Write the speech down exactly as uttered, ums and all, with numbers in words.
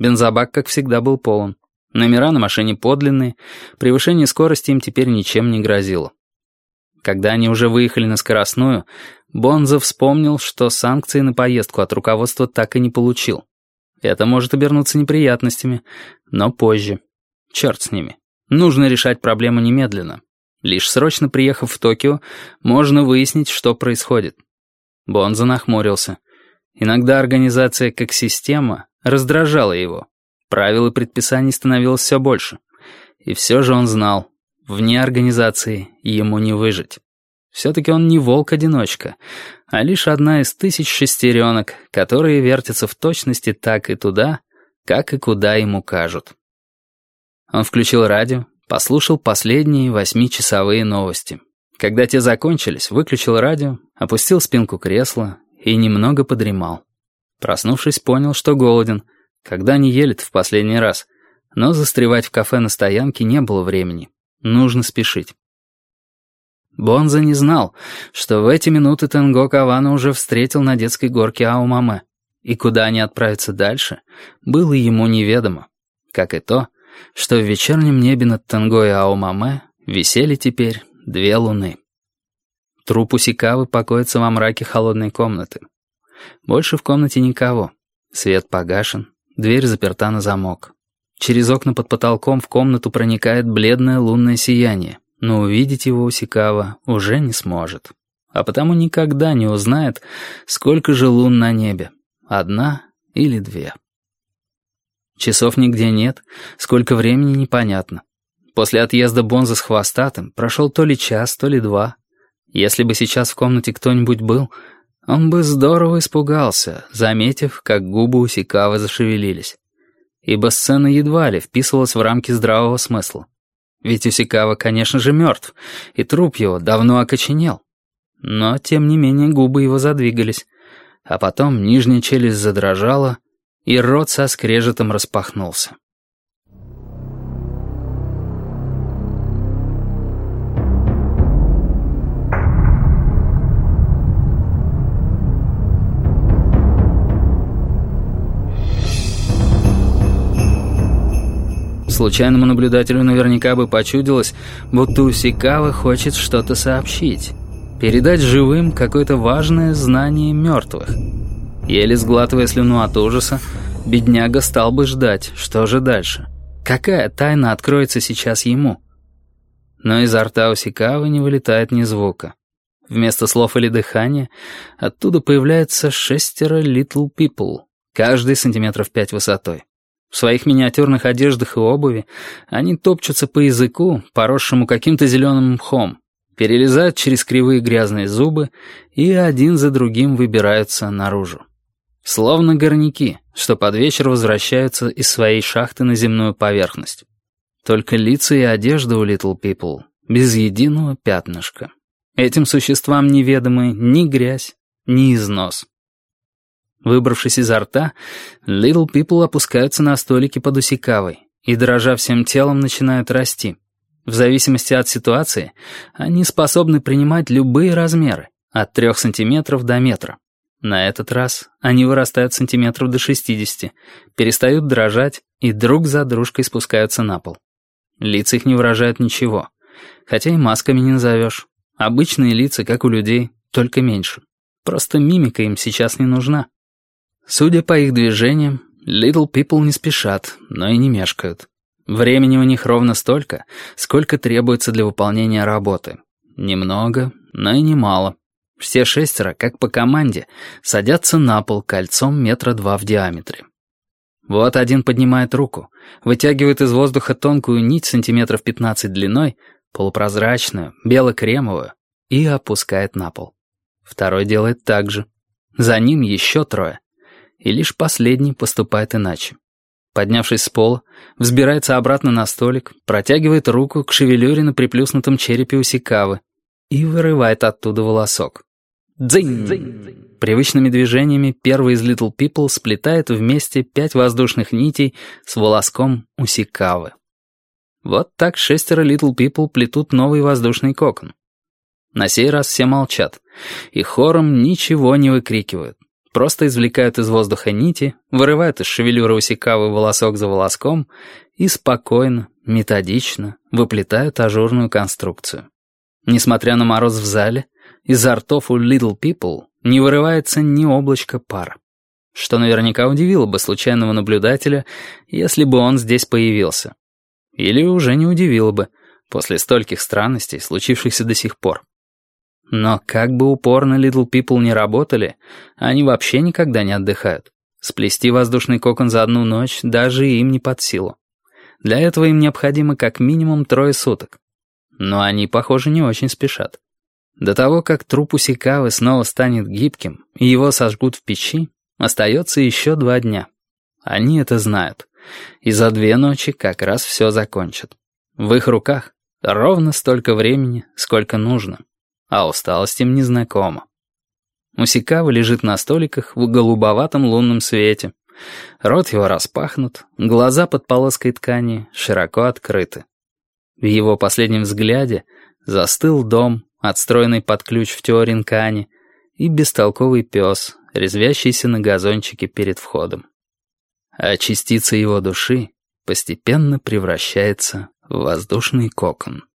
Бензобак, как всегда, был полон. Номера на машине подлинные, превышение скорости им теперь ничем не грозило. Когда они уже выехали на скоростную, Бонзо вспомнил, что санкции на поездку от руководства так и не получил. Это может обернуться неприятностями, но позже. Черт с ними. Нужно решать проблему немедленно. Лишь срочно приехав в Токио, можно выяснить, что происходит. Бонзо нахмурился. Иногда организация как система раздражала его. Правил и предписаний становилось все больше. И все же он знал, вне организации ему не выжить. Все-таки он не волк-одиночка, а лишь одна из тысяч шестеренок, которые вертятся в точности так и туда, как и куда ему кажут. Он включил радио, послушал последние восьмичасовые новости. Когда те закончились, выключил радио, опустил спинку кресла и немного подремал. Проснувшись, понял, что голоден. Когда не ели-то в последний раз? Но застревать в кафе на стоянке не было времени. Нужно спешить. Бонзо не знал, что в эти минуты Тенго Кавана уже встретил на детской горке Аомаме. И куда они отправятся дальше, было ему неведомо. Как и то, что в вечернем небе над Тенго и Аомаме висели теперь две луны. Труп Усикавы покоится во мраке холодной комнаты. Больше в комнате никого. Свет погашен, дверь заперта на замок. Через окна под потолком в комнату проникает бледное лунное сияние, но увидеть его Усикава уже не сможет. А потому никогда не узнает, сколько же лун на небе. Одна или две. Часов нигде нет, сколько времени непонятно. После отъезда Бонзо с Хвостатым прошел то ли час, то ли два. Если бы сейчас в комнате кто-нибудь был, он бы здорово испугался, заметив, как губы Усикавы зашевелились. Ибо сцена едва ли вписывалась в рамки здравого смысла. Ведь Усикава, конечно же, мертв, и труп его давно окоченел. Но, тем не менее, губы его задвигались. А потом нижняя челюсть задрожала, и рот со скрежетом распахнулся. Случайному наблюдателю наверняка бы почудилось, будто Усикава хочет что-то сообщить. Передать живым какое-то важное знание мертвых. Еле сглатывая слюну от ужаса, бедняга стал бы ждать, что же дальше. Какая тайна откроется сейчас ему? Но изо рта Усикавы не вылетает ни звука. Вместо слов или дыхания оттуда появляется шестеро little people, каждый сантиметров пять высотой. В своих миниатюрных одеждах и обуви они топчутся по языку, поросшему каким-то зеленым мхом, перелезают через кривые грязные зубы и один за другим выбираются наружу. Словно горняки, что под вечер возвращаются из своей шахты на земную поверхность. Только лица и одежда у Little People без единого пятнышка. Этим существам неведомы ни грязь, ни износ. Выбравшись изо рта, Little People опускаются на столики под Усикавой и, дрожа всем телом, начинают расти. В зависимости от ситуации, они способны принимать любые размеры, от трех сантиметров до метра. На этот раз они вырастают сантиметров до шестидесяти, перестают дрожать и друг за дружкой спускаются на пол. Лица их не выражают ничего, хотя и масками не назовешь. Обычные лица, как у людей, только меньше. Просто мимика им сейчас не нужна. Судя по их движениям, Little People не спешат, но и не мешкают. Времени у них ровно столько, сколько требуется для выполнения работы. Немного, но и немало. Все шестеро, как по команде, садятся на пол кольцом метра два в диаметре. Вот один поднимает руку, вытягивает из воздуха тонкую нить сантиметров пятнадцать длиной, полупрозрачную, бело-кремовую, и опускает на пол. Второй делает так же. За ним еще трое. И лишь последний поступает иначе. Поднявшись с пола, взбирается обратно на столик, протягивает руку к шевелюре на приплюснутом черепе Усикавы и вырывает оттуда волосок. Дзынь! Привычными движениями первый из Little People сплетает вместе пять воздушных нитей с волоском Усикавы. Вот так шестеро Little People плетут новый воздушный кокон. На сей раз все молчат и хором ничего не выкрикивают. просто извлекают из воздуха нити, вырывают из шевелюры Усикавы волосок за волоском и спокойно, методично выплетают ажурную конструкцию. Несмотря на мороз в зале, изо ртов у Little People не вырывается ни облачко пара, что наверняка удивило бы случайного наблюдателя, если бы он здесь появился. Или уже не удивило бы, после стольких странностей, случившихся до сих пор. Но как бы упорно Little People не работали, они вообще никогда не отдыхают. Сплести воздушный кокон за одну ночь даже им не под силу. Для этого им необходимо как минимум трое суток. Но они, похоже, не очень спешат. До того, как труп Усикавы снова станет гибким и его сожгут в печи, остается еще два дня. Они это знают. И за две ночи как раз все закончат. В их руках ровно столько времени, сколько нужно. А усталость им незнакома. Усикава лежит на столиках в голубоватом лунном свете. Рот его распахнут, глаза под полоской ткани широко открыты. В его последнем взгляде застыл дом, отстроенный под ключ в Теоринкане, и бестолковый пес, резвящийся на газончике перед входом. А частица его души постепенно превращается в воздушный кокон.